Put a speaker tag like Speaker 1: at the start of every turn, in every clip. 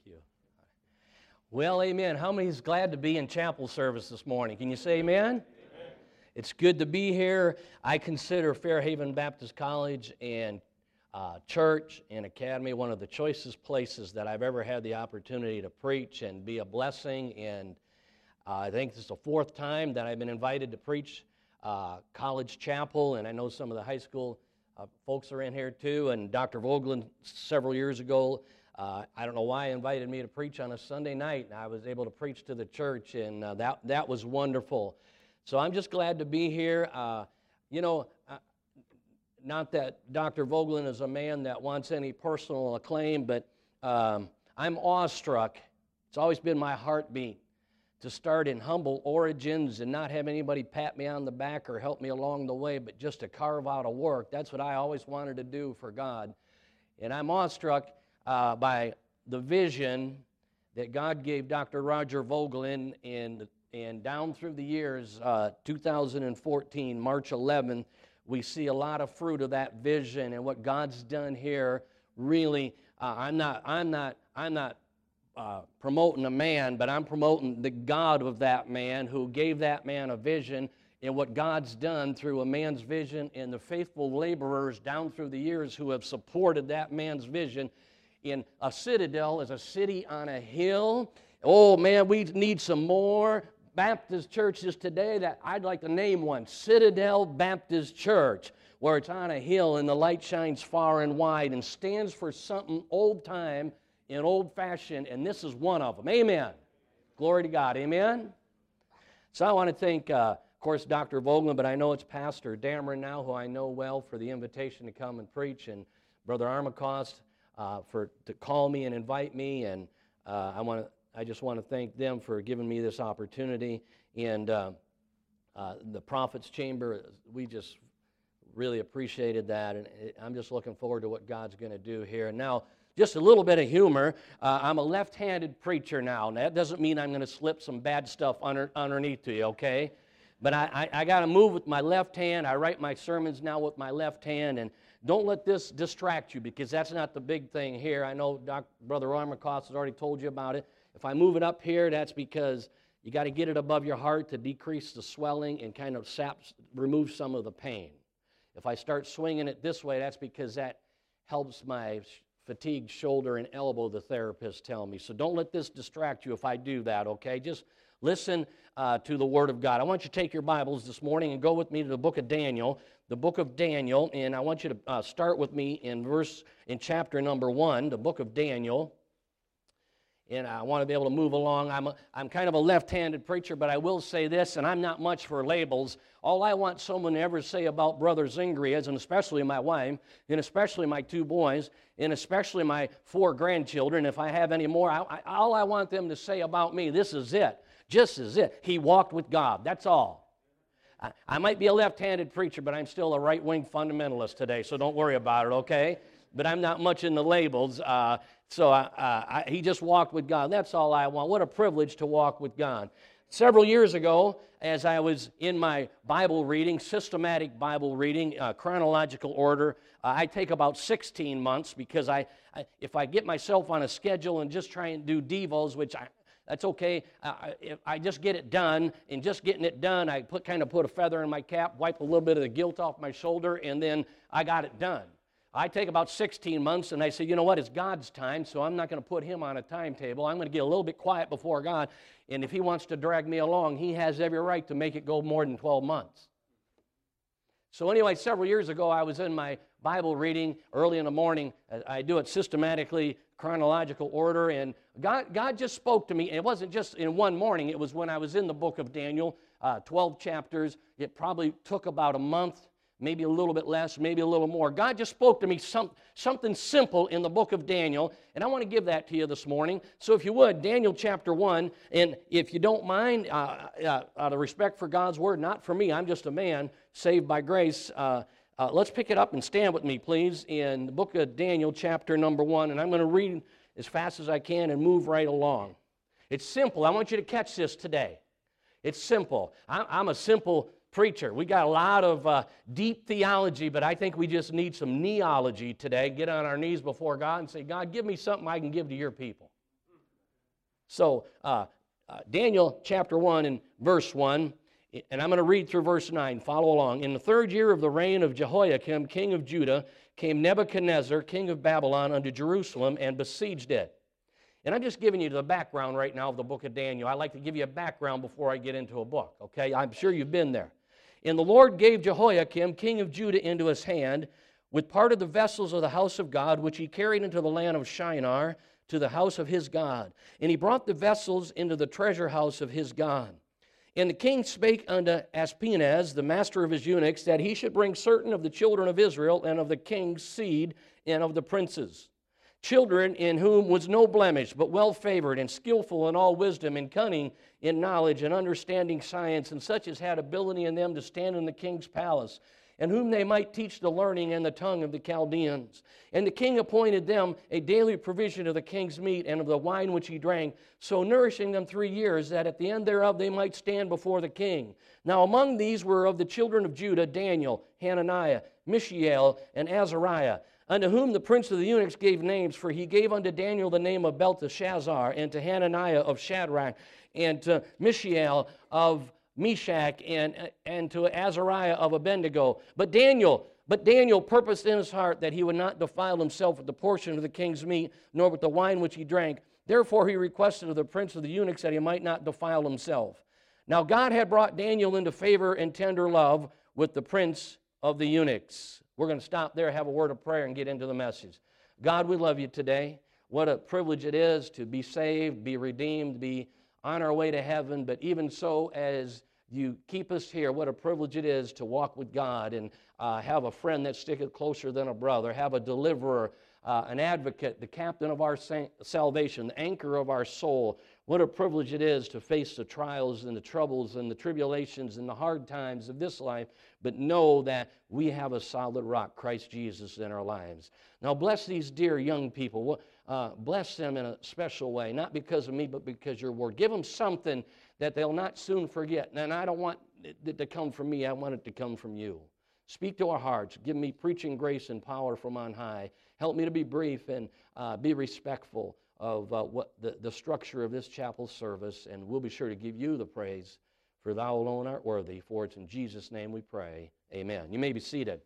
Speaker 1: you. Well, amen. How many is glad to be in chapel service this morning? Can you say amen? Amen. It's good to be here. I consider Fairhaven Baptist College and church and academy one of the choicest places that I've ever had the opportunity to preach and be a blessing. And I think this is the fourth time that I've been invited to preach college chapel, and I know some of the high school folks are in here too. And Dr. Vogelin several years ago, I don't know why, invited me to preach on a Sunday night, and I was able to preach to the church, and that was wonderful. So I'm just glad to be here. Not that Dr. Vogelin is a man that wants any personal acclaim, but I'm awestruck. It's always been my heartbeat to start in humble origins and not have anybody pat me on the back or help me along the way, but just to carve out a work. That's what I always wanted to do for God. And I'm awestruck by the vision that God gave Dr. Roger Vogelin, and down through the years, 2014, March 11, we see a lot of fruit of that vision and what God's done here. Really, I'm not promoting a man, but I'm promoting the God of that man who gave that man a vision, and what God's done through a man's vision and the faithful laborers down through the years who have supported that man's vision. In a Citadel is a city on a hill. Oh man, we need some more Baptist churches today. That I'd like to name one, Citadel Baptist Church, where it's on a hill and the light shines far and wide and stands for something old time and old-fashioned, and this is one of them. Amen. Glory to God. Amen. So I want to thank, of course, Dr. Vogelin, but I know it's Pastor Dameron now, who I know well, for the invitation to come and preach, and Brother Armacost to call me and invite me, and I just want to thank them for giving me this opportunity. And the Prophet's Chamber, we just really appreciated that, and I'm just looking forward to what God's going to do here. And now, just a little bit of humor. I'm a left-handed preacher now, and that doesn't mean I'm going to slip some bad stuff underneath to you, okay? But I got to move with my left hand. I write my sermons now with my left hand, and don't let this distract you, because that's not the big thing here. I know Brother Armacost has already told you about it. If I move it up here, that's because you got to get it above your heart to decrease the swelling and kind of remove some of the pain. If I start swinging it this way, that's because that helps my fatigued shoulder and elbow, the therapists tell me. So don't let this distract you if I do that, okay? Just listen to the Word of God. I want you to take your Bibles this morning and go with me to the book of Daniel. The book of Daniel, and I want you to start with me in chapter number 1, the book of Daniel. And I want to be able to move along. I'm kind of a left-handed preacher, but I will say this, and I'm not much for labels. All I want someone to ever say about Brother Zingri is, and especially my wife, and especially my 2 boys, and especially my 4 grandchildren, if I have any more, all I want them to say about me, this is it, just is it. He walked with God, that's all. I might be a left-handed preacher, but I'm still a right-wing fundamentalist today, so don't worry about it, okay? But I'm not much in the labels. He just walked with God. That's all I want. What a privilege to walk with God. Several years ago, as I was in my Bible reading, systematic Bible reading, chronological order, I take about 16 months because if I get myself on a schedule and just try and do devos, that's okay. If I just get it done, and just getting it done, I put a feather in my cap, wipe a little bit of the guilt off my shoulder, and then I got it done. I take about 16 months, and I say, you know what, it's God's time, so I'm not going to put Him on a timetable. I'm going to get a little bit quiet before God, and if He wants to drag me along, He has every right to make it go more than 12 months. So anyway, several years ago, I was in my Bible reading early in the morning. I do it systematically, chronological order, and God just spoke to me. And it wasn't just in one morning. It was when I was in the book of Daniel, 12 chapters. It probably took about a month, maybe a little bit less, maybe a little more. God just spoke to me something simple in the book of Daniel, and I want to give that to you this morning. So if you would, Daniel chapter 1, and if you don't mind, out of respect for God's word, not for me, I'm just a man saved by grace, let's pick it up and stand with me, please, in the book of Daniel chapter number 1, and I'm going to read as fast as I can and move right along. It's simple. I want you to catch this today. It's simple. I'm a simple preacher. We got a lot of deep theology, but I think we just need some neology today. Get on our knees before God and say, God, give me something I can give to your people. So Daniel chapter 1 and verse 1, and I'm going to read through verse 9. Follow along. In the 3rd year of the reign of Jehoiakim, king of Judah, came Nebuchadnezzar, king of Babylon, unto Jerusalem and besieged it. And I'm just giving you the background right now of the book of Daniel. I like to give you a background before I get into a book, okay? I'm sure you've been there. And the Lord gave Jehoiakim, king of Judah, into his hand, with part of the vessels of the house of God, which he carried into the land of Shinar, to the house of his God. And he brought the vessels into the treasure house of his God. And the king spake unto Aspenaz, the master of his eunuchs, that he should bring certain of the children of Israel, and of the king's seed, and of the princes, children in whom was no blemish, but well favored, and skillful in all wisdom, and cunning in knowledge, and understanding science, and such as had ability in them to stand in the king's palace, and whom they might teach the learning and the tongue of the Chaldeans. And the king appointed them a daily provision of the king's meat and of the wine which he drank, so nourishing them 3 years, that at the end thereof they might stand before the king. Now among these were of the children of Judah Daniel, Hananiah, Mishael, and Azariah, unto whom the prince of the eunuchs gave names, for he gave unto Daniel the name of Belteshazzar, and to Hananiah of Shadrach, and to Mishael of Meshach, and to Azariah of Abednego. But Daniel purposed in his heart that he would not defile himself with the portion of the king's meat, nor with the wine which he drank. Therefore he requested of the prince of the eunuchs that he might not defile himself. Now God had brought Daniel into favor and tender love with the prince of the eunuchs. We're going to stop there, have a word of prayer, and get into the message. God, we love you today. What a privilege it is to be saved, be redeemed, be on our way to heaven, but even so, as you keep us here, what a privilege it is to walk with God and have a friend that sticketh closer than a brother, have a deliverer, an advocate, the captain of our salvation, the anchor of our soul. What a privilege it is to face the trials and the troubles and the tribulations and the hard times of this life, but know that we have a solid rock, Christ Jesus, in our lives. Now bless these dear young people. Bless them in a special way, not because of me, but because your word. Give them something that they'll not soon forget. And I don't want it to come from me. I want it to come from you. Speak to our hearts. Give me preaching grace and power from on high. Help me to be brief and be respectful of what the structure of this chapel service, and we'll be sure to give you the praise, for thou alone art worthy. For it's in Jesus' name we pray. Amen. You may be seated.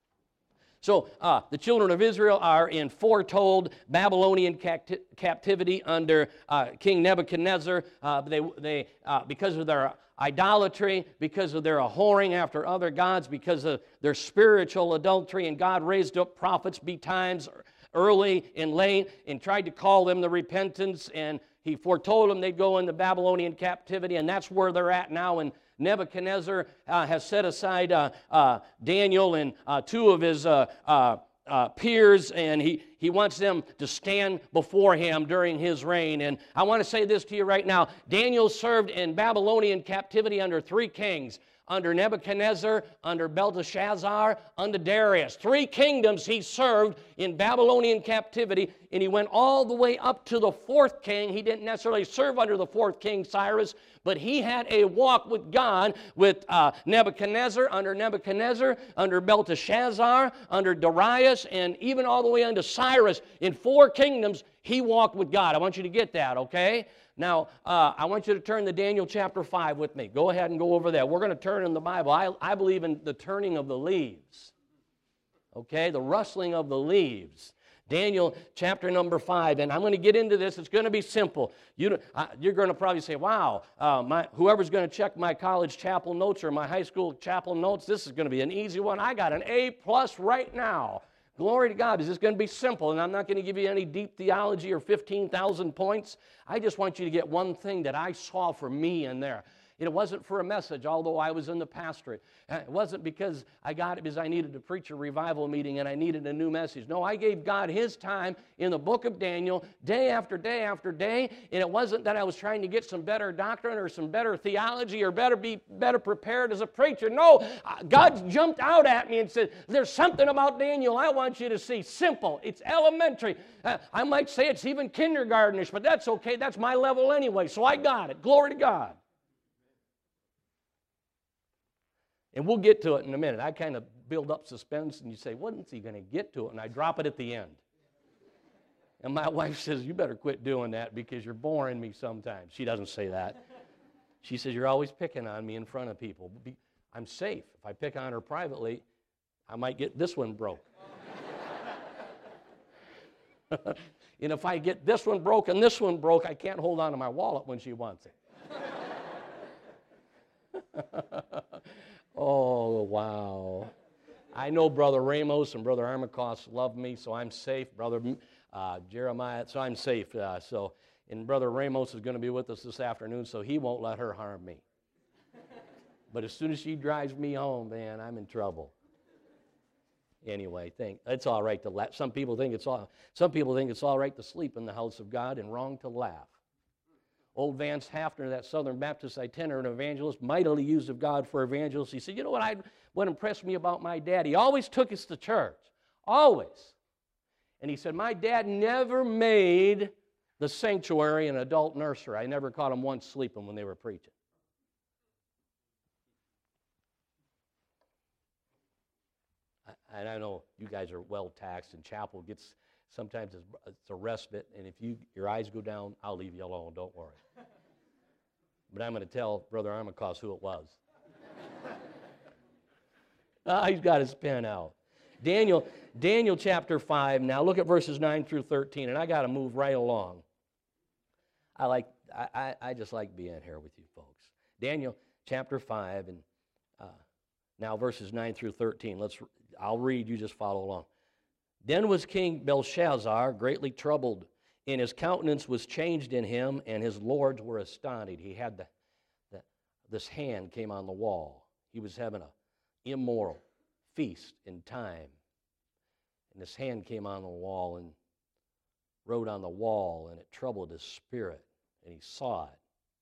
Speaker 1: So the children of Israel are in foretold Babylonian captivity under King Nebuchadnezzar. They because of their idolatry, because of their whoring after other gods, because of their spiritual adultery, and God raised up prophets betimes, early and late, and tried to call them to repentance, and he foretold them they'd go into Babylonian captivity, and that's where they're at now. And Nebuchadnezzar has set aside Daniel and two of his peers, and he wants them to stand before him during his reign. And I want to say this to you right now. Daniel served in Babylonian captivity under 3 kings. Under Nebuchadnezzar, under Belteshazzar, under Darius. 3 kingdoms he served in Babylonian captivity, and he went all the way up to the 4th king. He didn't necessarily serve under the 4th king, Cyrus, but he had a walk with God with Nebuchadnezzar, under Belteshazzar, under Darius, and even all the way under Cyrus. In 4 kingdoms, he walked with God. I want you to get that, okay? Now, I want you to turn to Daniel chapter 5 with me. Go ahead and go over there. We're going to turn in the Bible. I believe in the turning of the leaves. Okay, the rustling of the leaves. Daniel chapter number 5. And I'm going to get into this. It's going to be simple. You're going to probably say, wow, whoever's going to check my college chapel notes or my high school chapel notes, this is going to be an easy one. I got an A+ right now. Glory to God. Is this going to be simple? And I'm not going to give you any deep theology or 15,000 points. I just want you to get one thing that I saw for me in there. It wasn't for a message, although I was in the pastorate. It wasn't because I got it because I needed to preach a revival meeting and I needed a new message. No, I gave God His time in the book of Daniel day after day after day, and it wasn't that I was trying to get some better doctrine or some better theology or be better prepared as a preacher. No, God jumped out at me and said, there's something about Daniel I want you to see. Simple. It's elementary. I might say it's even kindergartenish, but that's okay. That's my level anyway, so I got it. Glory to God. And we'll get to it in a minute. I kind of build up suspense, and you say, when's he going to get to it? And I drop it at the end. And my wife says, you better quit doing that because you're boring me sometimes. She doesn't say that. She says, you're always picking on me in front of people. I'm safe. If I pick on her privately, I might get this one broke. And if I get this one broke and this one broke, I can't hold on to my wallet when she wants it. Oh, wow. I know Brother Ramos and Brother Armacost love me, so I'm safe. Brother Jeremiah, so I'm safe. And Brother Ramos is going to be with us this afternoon, so he won't let her harm me. But as soon as she drives me home, man, I'm in trouble. Anyway, it's all right to laugh. Some people think it's all right to sleep in the house of God and wrong to laugh. Old Vance Hafner, that Southern Baptist itinerant evangelist, mightily used of God for evangelists, he said, you know what impressed me about my dad? He always took us to church. Always. And he said, my dad never made the sanctuary an adult nursery. I never caught him once sleeping when they were preaching. And I know you guys are well taxed, and chapel gets, sometimes it's a respite, and if your eyes go down, I'll leave you alone, don't worry. But I'm going to tell Brother Armacost who it was. He's got his pen out. Daniel chapter 5, now look at verses 9 through 13, and I got to move right along. I just like being here with you folks. Daniel chapter 5, and now verses 9 through 13. I'll read, you just follow along. Then was King Belshazzar greatly troubled, and his countenance was changed in him, and his lords were astonished. He had this hand came on the wall. He was having an immoral feast in time. And this hand came on the wall and wrote on the wall, and it troubled his spirit, and he saw it.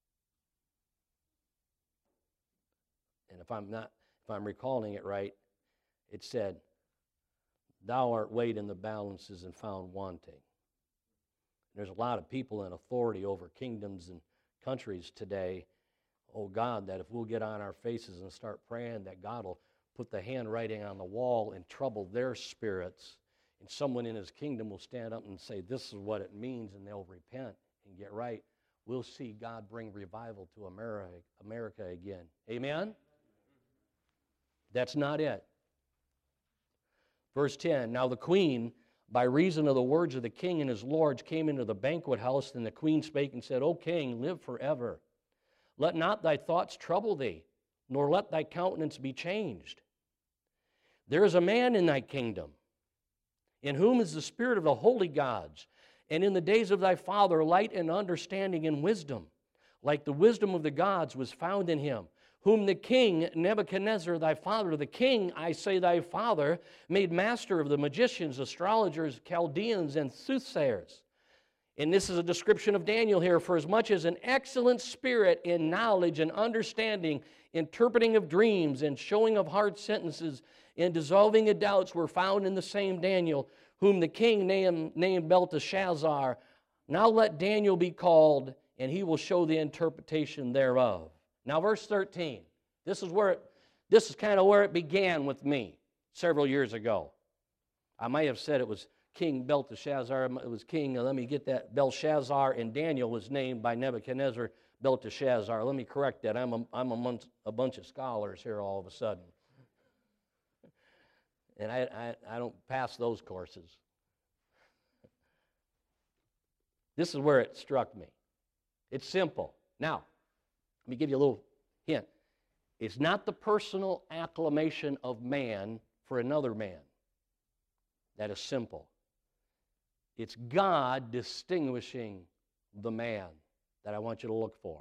Speaker 1: And if I'm recalling it right, it said, thou art weighed in the balances and found wanting. There's a lot of people in authority over kingdoms and countries today. Oh God, that if we'll get on our faces and start praying, that God will put the handwriting on the wall and trouble their spirits, and someone in his kingdom will stand up and say, this is what it means, and they'll repent and get right. We'll see God bring revival to America again. Amen? That's not it. Verse 10, now the queen, by reason of the words of the king and his lords, came into the banquet house, and the queen spake and said, O king, live forever. Let not thy thoughts trouble thee, nor let thy countenance be changed. There is a man in thy kingdom, in whom is the spirit of the holy gods, and in the days of thy father light and understanding and wisdom, like the wisdom of the gods was found in him, whom the king Nebuchadnezzar thy father, the king, I say thy father, made master of the magicians, astrologers, Chaldeans, and soothsayers. And this is a description of Daniel here. For as much as an excellent spirit in knowledge and understanding, interpreting of dreams, and showing of hard sentences, and dissolving of doubts were found in the same Daniel, whom the king named Belteshazzar. Now let Daniel be called, and he will show the interpretation thereof. Now verse 13. This is kind of where it began with me several years ago. I might have said it was King Belteshazzar. It was King, let me get that, Belshazzar, and Daniel was named by Nebuchadnezzar Belteshazzar. Let me correct that. I'm amongst a bunch of scholars here all of a sudden. And I don't pass those courses. This is where it struck me. It's simple. Now, let me give you a little hint. It's not the personal acclamation of man for another man. That is simple. It's God distinguishing the man that I want you to look for.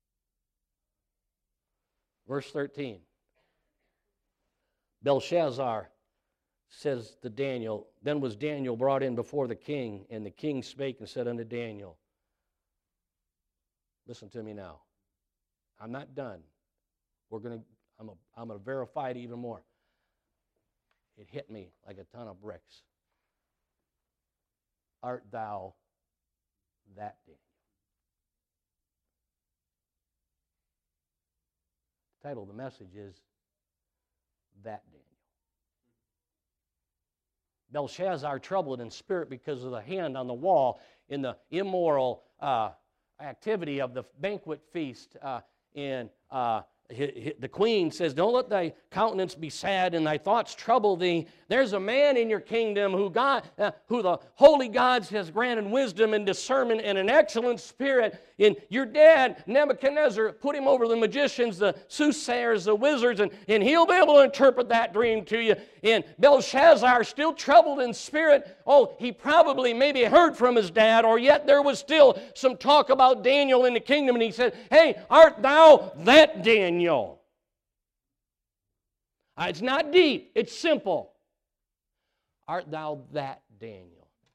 Speaker 1: Verse 13. Belshazzar says to Daniel, then was Daniel brought in before the king, and the king spake and said unto Daniel, listen to me now. I'm not done. I'm going to verify it even more. It hit me like a ton of bricks. Art thou that Daniel? The title of the message is That Daniel. Belshazzar troubled in spirit because of the hand on the wall in the immoral activity of the banquet feast. The queen says, don't let thy countenance be sad and thy thoughts trouble thee. There's a man in your kingdom who the holy gods has granted wisdom and discernment and an excellent spirit. And your dad, Nebuchadnezzar, put him over the magicians, the soothsayers, the wizards, and he'll be able to interpret that dream to you. And Belshazzar, still troubled in spirit, he probably maybe heard from his dad, or yet there was still some talk about Daniel in the kingdom, and he said, hey, art thou that Daniel? It's not deep, it's simple. Art thou that Daniel?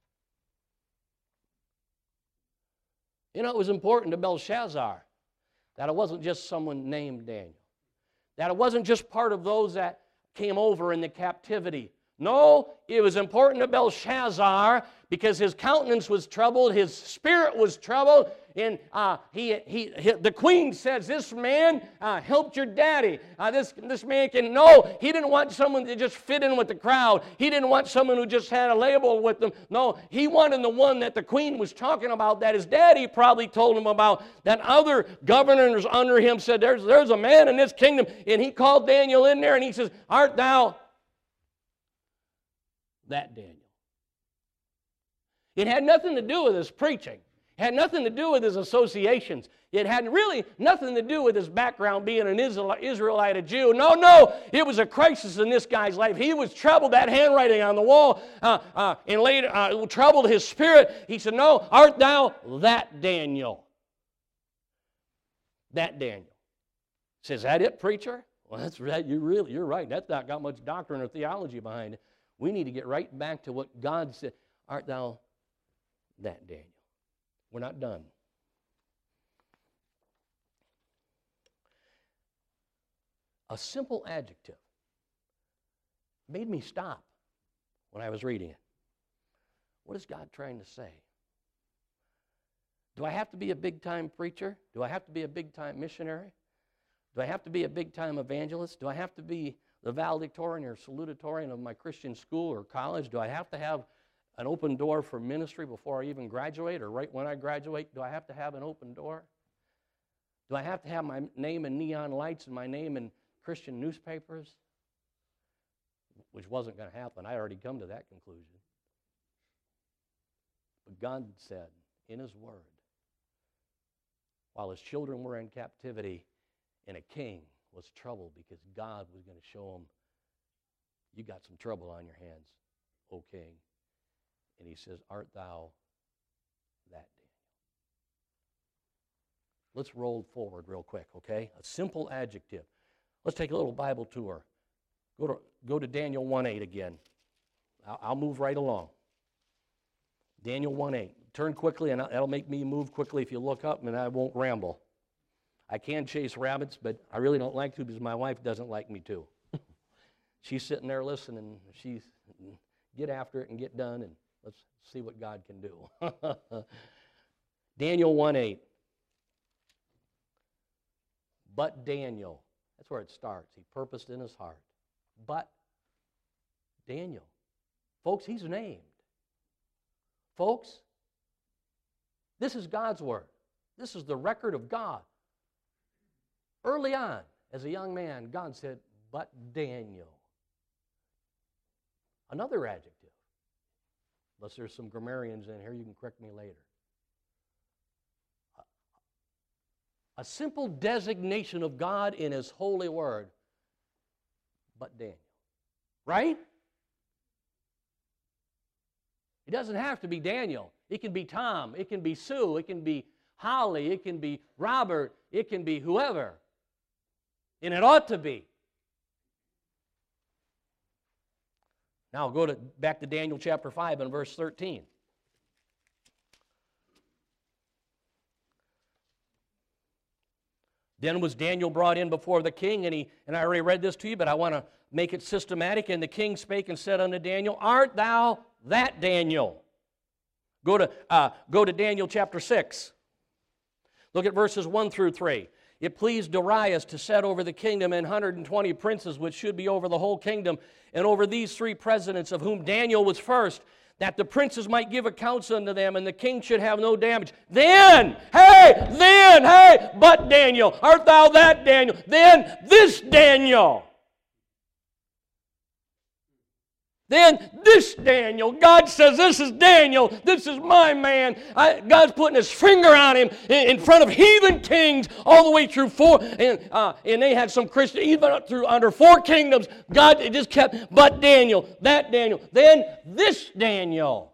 Speaker 1: You know, it was important to Belshazzar that it wasn't just someone named Daniel. That it wasn't just part of those that came over in the captivity. No, it was important to Belshazzar because his countenance was troubled, his spirit was troubled, and the queen says, this man helped your daddy. This man can, no, he didn't want someone to just fit in with the crowd. He didn't want someone who just had a label with them. No, he wanted the one that the queen was talking about, that his daddy probably told him about, that other governors under him said, there's a man in this kingdom, and he called Daniel in there, and he says, art thou that Daniel? It had nothing to do with his preaching. It had nothing to do with his associations. It had really nothing to do with his background being an Israelite, a Jew. No, it was a crisis in this guy's life. He was troubled, that handwriting on the wall, and later troubled his spirit. He said, no, art thou that Daniel? That Daniel. Says, that it, preacher? Well, that's right. You're right. That's not got much doctrine or theology behind it. We need to get right back to what God said. Art thou that Daniel? We're not done. A simple adjective made me stop when I was reading it. What is God trying to say? Do I have to be a big-time preacher? Do I have to be a big-time missionary? Do I have to be a big-time evangelist? Do I have to be the valedictorian or salutatorian of my Christian school or college? Do I have to have an open door for ministry before I even graduate, or right when I graduate? Do I have to have an open door? Do I have to have my name in neon lights and my name in Christian newspapers? Which wasn't going to happen. I already come to that conclusion. But God said in His Word, while His children were in captivity, and a king was troubled because God was going to show him, you got some trouble on your hands, O king. And He says, art thou that Daniel? Let's roll forward real quick, okay? A simple adjective. Let's take a little Bible tour. Go to Daniel 1:8 again. I'll move right along. Daniel 1:8. Turn quickly, and that'll make me move quickly if you look up, and I won't ramble. I can chase rabbits, but I really don't like to because my wife doesn't like me to. She's sitting there listening. She's get after it and get done, and let's see what God can do. Daniel 1:8. But Daniel. That's where it starts. He purposed in his heart. But Daniel. Folks, he's named. Folks, this is God's Word. This is the record of God. Early on, as a young man, God said, but Daniel. Another adjective. Unless there's some grammarians in here, you can correct me later. A simple designation of God in His holy word. But Daniel. Right? It doesn't have to be Daniel. It can be Tom. It can be Sue. It can be Holly. It can be Robert. It can be whoever. And it ought to be. Now go back to Daniel chapter 5 and verse 13. Then was Daniel brought in before the king, and I already read this to you, but I want to make it systematic. And the king spake and said unto Daniel, art thou that Daniel? Go to Daniel chapter 6. Look at verses 1 through 3. it pleased Darius to set over the kingdom 120 princes, which should be over the whole kingdom, and over these 3 presidents, of whom Daniel was first, that the princes might give accounts unto them, and the king should have no damage. Then, but Daniel, art thou that Daniel? Then this Daniel. Then this Daniel, God says, this is Daniel, this is my man. God's putting his finger on him in front of heathen kings all the way through 4, and they had some Christians, even through under 4 kingdoms. God just kept, but Daniel, that Daniel, then this Daniel.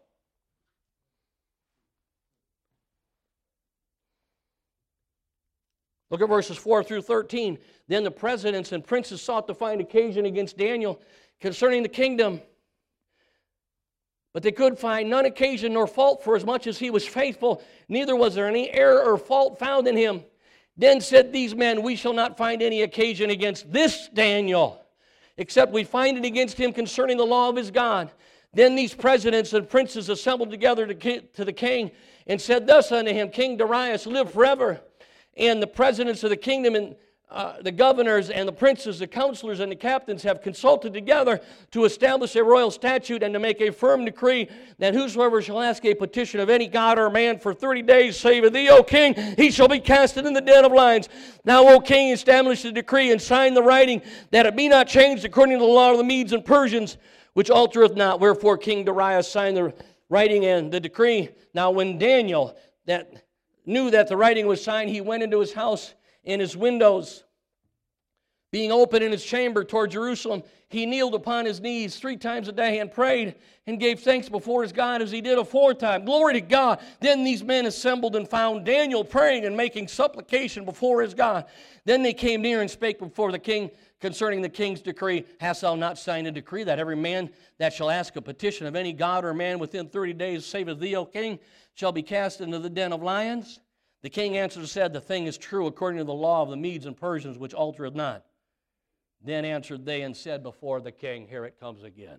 Speaker 1: Look at verses 4 through 13. Then the presidents and princes sought to find occasion against Daniel concerning the kingdom. But they could find none occasion nor fault, for as much as he was faithful, neither was there any error or fault found in him. Then said these men, we shall not find any occasion against this Daniel, except we find it against him concerning the law of his God. Then these presidents and princes assembled together to the king, and said thus unto him, King Darius, live forever. And the presidents of the kingdom and the governors and the princes, the counselors and the captains have consulted together to establish a royal statute and to make a firm decree that whosoever shall ask a petition of any god or man for 30 days, save of thee, O king, he shall be casted in the den of lions. Now, O king, establish the decree and sign the writing, that it be not changed according to the law of the Medes and Persians, which altereth not. Wherefore King Darius signed the writing and the decree. Now when Daniel that knew that the writing was signed, he went into his house, in his windows being open in his chamber toward Jerusalem, he kneeled upon his knees 3 times a day and prayed and gave thanks before his God as he did aforetime. Glory to God. Then these men assembled and found Daniel praying and making supplication before his God. Then they came near and spake before the king concerning the king's decree. Hast thou not signed a decree that every man that shall ask a petition of any god or man within 30 days, saveth thee, O king, shall be cast into the den of lions? The king answered and said, the thing is true according to the law of the Medes and Persians, which altereth not. Then answered they and said before the king, here it comes again.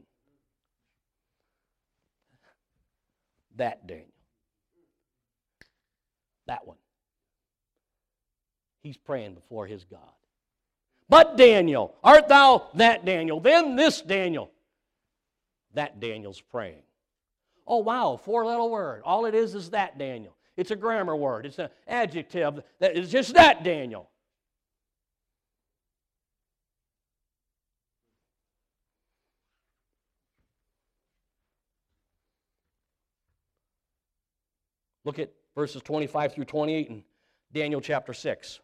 Speaker 1: That Daniel. That one. He's praying before his God. But Daniel, art thou that Daniel? Then this Daniel. That Daniel's praying. Oh wow, 4-letter word. All it is that Daniel. It's a grammar word. It's an adjective. It's just that Daniel. Look at verses 25 through 28 in Daniel chapter 6.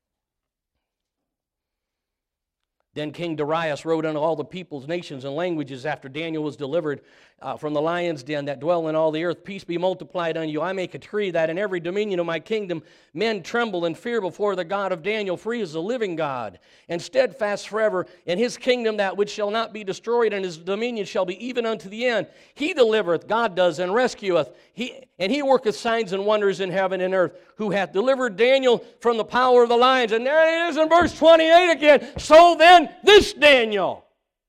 Speaker 1: Then King Darius wrote unto all the peoples, nations, and languages after Daniel was delivered from the lion's den that dwell in all the earth. Peace be multiplied unto you. I make a decree that in every dominion of my kingdom men tremble and fear before the God of Daniel, for he is the living God, and steadfast forever. In his kingdom that which shall not be destroyed, and his dominion shall be even unto the end. He delivereth, God does, and rescueth. He worketh signs and wonders in heaven and earth, who hath delivered Daniel from the power of the lions. And there it is in verse 28 again. So then, this Daniel.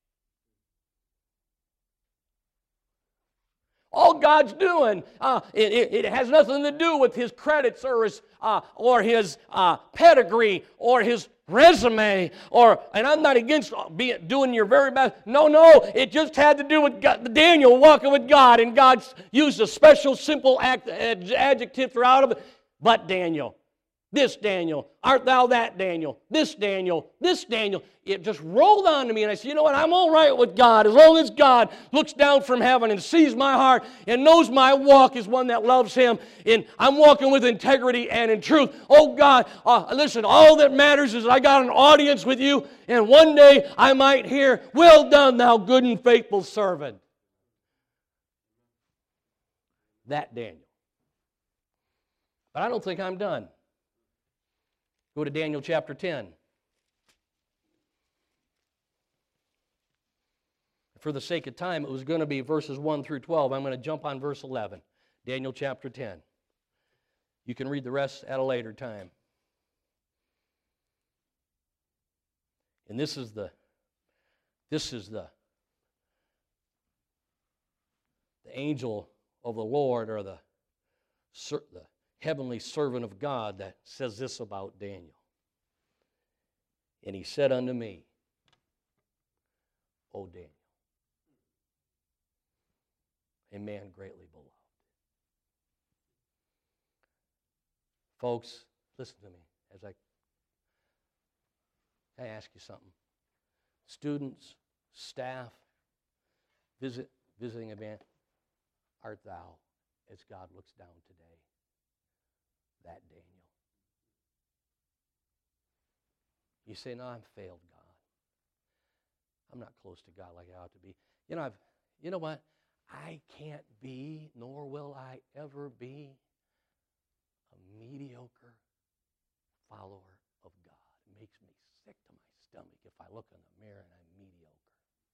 Speaker 1: All God's doing, it has nothing to do with his credits or his pedigree or his resume, and I'm not against doing your very best. No, it just had to do with God, Daniel walking with God, and God used a special, simple adjective throughout of it. But Daniel, this Daniel, art thou that Daniel, this Daniel, this Daniel. It just rolled on to me, and I said, you know what, I'm all right with God as long as God looks down from heaven and sees my heart and knows my walk is one that loves him, and I'm walking with integrity and in truth. Oh God, listen, all that matters is I got an audience with you, and one day I might hear, well done, thou good and faithful servant. That Daniel. But I don't think I'm done. Go to Daniel chapter 10. For the sake of time, it was going to be verses 1 through 12. I'm going to jump on verse 11. Daniel chapter 10. You can read the rest at a later time. And this is the angel of the Lord, or the heavenly servant of God, that says this about Daniel. And he said unto me, O Daniel, a man greatly beloved. Folks, listen to me as I ask you something. Students, staff, visiting event, art thou, as God looks down today, that Daniel? You say, no, I'm failed, God. I'm not close to God like I ought to be. You know what? I can't be, nor will I ever be, a mediocre follower of God. It makes me sick to my stomach if I look in the mirror and I'm mediocre.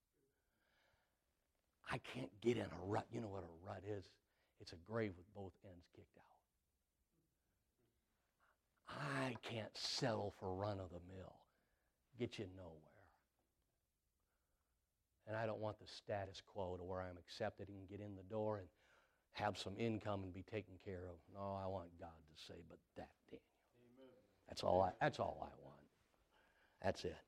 Speaker 1: I can't get in a rut. You know what a rut is? It's a grave with both ends kicked out. I can't settle for run of the mill. Get you nowhere. And I don't want the status quo to where I'm accepted and get in the door and have some income and be taken care of. No, I want God to say, but that Daniel. Amen. That's all I want. That's it.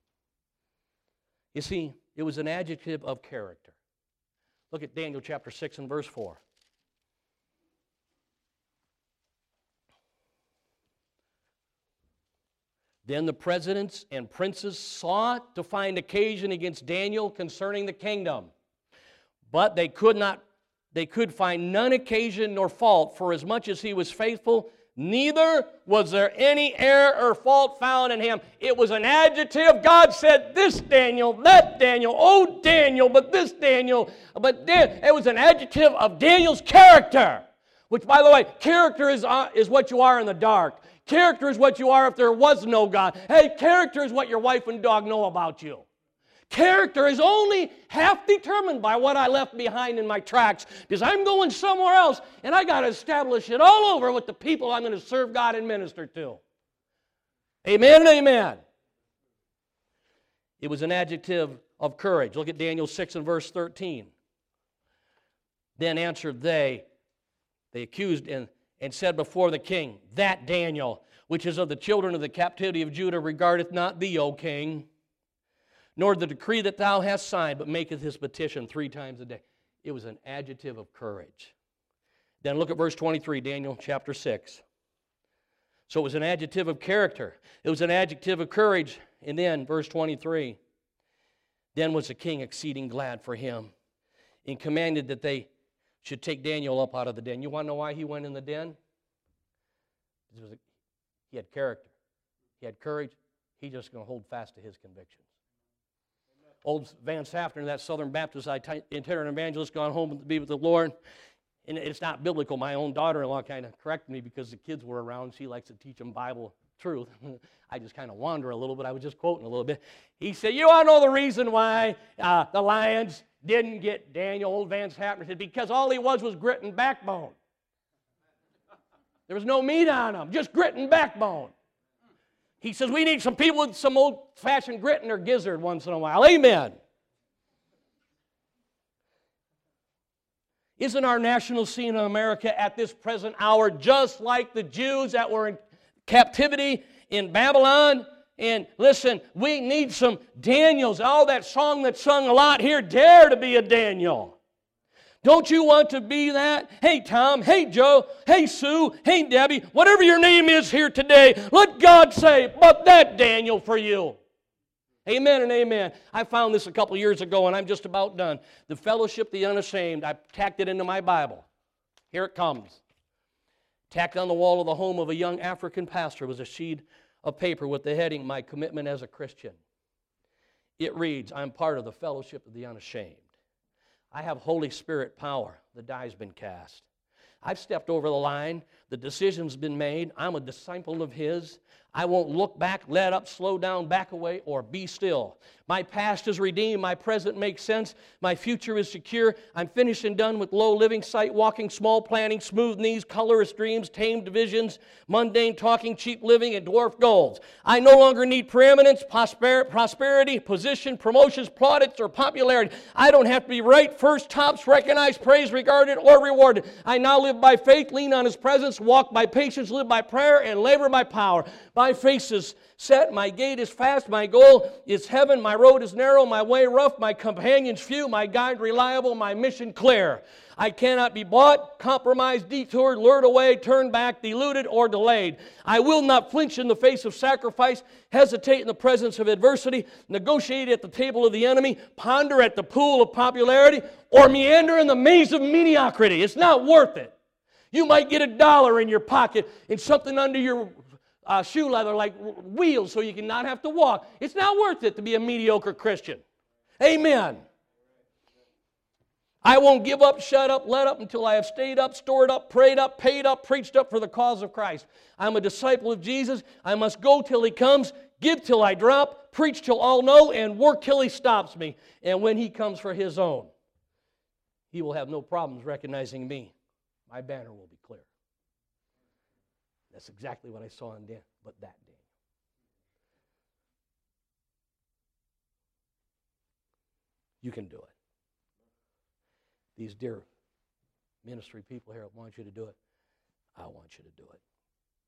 Speaker 1: You see, it was an adjective of character. Look at Daniel chapter 6 and verse 4. Then the presidents and princes sought to find occasion against Daniel concerning the kingdom. But they could find none occasion nor fault, for as much as he was faithful, neither was there any error or fault found in him. It was an adjective. God said, this Daniel, that Daniel, oh Daniel, but this Daniel, it was an adjective of Daniel's character. Which, by the way, character is what you are in the dark. Character is what you are if there was no God. Hey, character is what your wife and dog know about you. Character is only half determined by what I left behind in my tracks, because I'm going somewhere else, and I got to establish it all over with the people I'm going to serve God and minister to. Amen and amen. It was an adjective of courage. Look at Daniel 6 and verse 13. Then answered they accused and said before the king, that Daniel, which is of the children of the captivity of Judah, regardeth not thee, O king, nor the decree that thou hast signed, but maketh his petition 3 times a day. It was an adjective of courage. Then look at verse 23, Daniel chapter 6. So it was an adjective of character. It was an adjective of courage. And then verse 23. Then was the king exceeding glad for him, and commanded that they should take Daniel up out of the den. You want to know why he went in the den? He had character. He had courage. He's just going to hold fast to his convictions. Amen. Old Vance Hafner, that Southern Baptist itinerant evangelist, gone home to be with the Lord. And it's not biblical. My own daughter-in-law kind of corrected me because the kids were around. She likes to teach them Bible truth. I just kind of wander a little bit. I was just quoting a little bit. He said, you want to know the reason why the lions didn't get Daniel? Old Vance Hafner said, because all he was grit and backbone. There was no meat on him, just grit and backbone. He says, we need some people with some old-fashioned grit in their gizzard once in a while. Amen. Isn't our national scene in America at this present hour just like the Jews that were in captivity in Babylon? And listen, we need some Daniels. Oh, that song that's sung a lot here, Dare to be a Daniel. Don't you want to be that? Hey, Tom. Hey, Joe. Hey, Sue. Hey, Debbie. Whatever your name is here today, let God say, but that Daniel for you. Amen and amen. I found this a couple years ago, and I'm just about done. The Fellowship, the Unashamed. I tacked it into my Bible. Here it comes. Tacked on the wall of the home of a young African pastor was a sheet of paper with the heading, My Commitment as a Christian. It reads, I'm part of the Fellowship of the Unashamed. I have Holy Spirit power. The die's been cast. I've stepped over the line. The decision's been made. I'm a disciple of His. I won't look back, let up, slow down, back away, or be still. My past is redeemed. My present makes sense. My future is secure. I'm finished and done with low living, sight walking, small planning, smooth knees, colorless dreams, tamed visions, mundane talking, cheap living, and dwarf goals. I no longer need preeminence, prosperity, position, promotions, plaudits, or popularity. I don't have to be right, first, tops, recognized, praised, regarded, or rewarded. I now live by faith, lean on His presence, walk by patience, live by prayer, and labor by power. My face is set, my gait is fast, my goal is heaven, my road is narrow, my way rough, my companions few, my guide reliable, my mission clear. I cannot be bought, compromised, detoured, lured away, turned back, deluded, or delayed. I will not flinch in the face of sacrifice, hesitate in the presence of adversity, negotiate at the table of the enemy, ponder at the pool of popularity, or meander in the maze of mediocrity. It's not worth it. You might get $1 in your pocket and something under your shoe leather like wheels so you can not have to walk. It's not worth it to be a mediocre Christian. Amen. I won't give up, shut up, let up until I have stayed up, stored up, prayed up, paid up, preached up for the cause of Christ. I'm a disciple of Jesus. I must go till He comes, give till I drop, preach till all know, and work till He stops me. And when He comes for His own, He will have no problems recognizing me. My banner will be clear. That's exactly what I saw in Daniel, but that Daniel. You can do it. These dear ministry people here want you to do it. I want you to do it.